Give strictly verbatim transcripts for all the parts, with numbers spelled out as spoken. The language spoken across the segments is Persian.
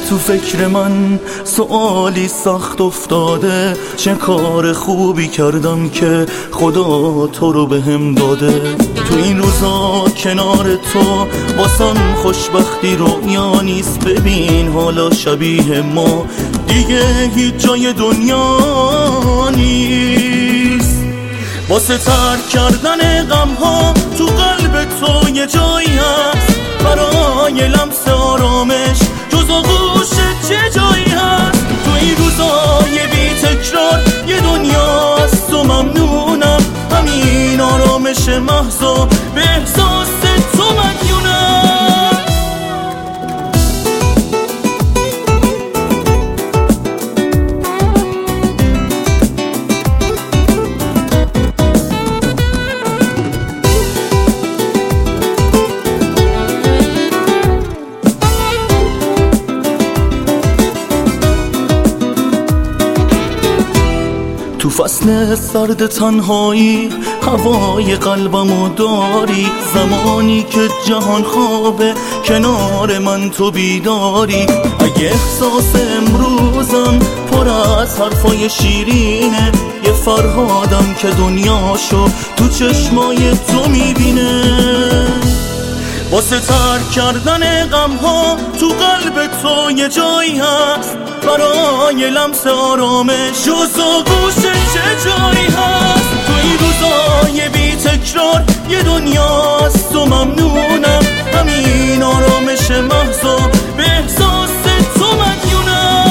تو فکر من سوالی سخت افتاده، چه کار خوبی کردم که خدا تو رو بهم داده. تو این روزا کنار تو واسم خوشبختی رویا نیست. ببین حالا شبیه ما دیگه هیچ جای دنیا نیست. واسه ترک کردن غم ها تو قلب تو یه جایی هست، برای لمس آرامش جز آغوش چه جایی هست. تو این روزای بی تکرار یه دنیاست و ممنونم، همین آرامش محض و به احساس تو مدیونم. تو فصل سرد تنهایی هوای قلبمو داری، زمانی که جهان خوابه کنار من تو بیداری. اگه احساس امروزم پر از حرفای شیرینه، یه فرهادم که دنیاشو تو چشمای تو میبینه. واسه ترک کردن غم ها تو قلب تو یه جایی هست، برای لمس آرامش جز آغوش چه جایی هست. تو این روزای بی تکرار یه دنیاست و ممنونم، همین آرامش محض و به احساس تو مدیونم.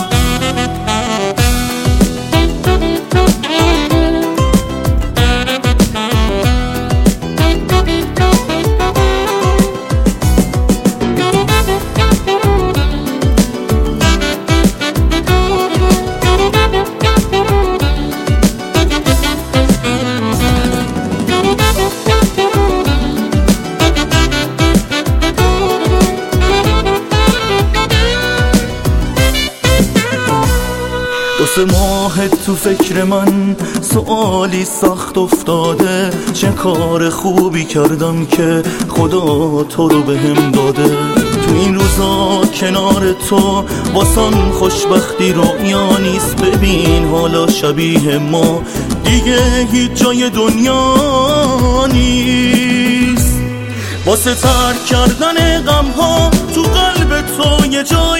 دو سه ماه تو فکر من سوالی سخت افتاده، چه کار خوبی کردم که خدا تو رو بهم داده. تو این روزا کنار تو واسم خوشبختی رویا نیست. ببین حالا شبیه ما دیگه هیچ جای دنیا نیست. واسه ترک کردن غم ها تو قلب تو یه جای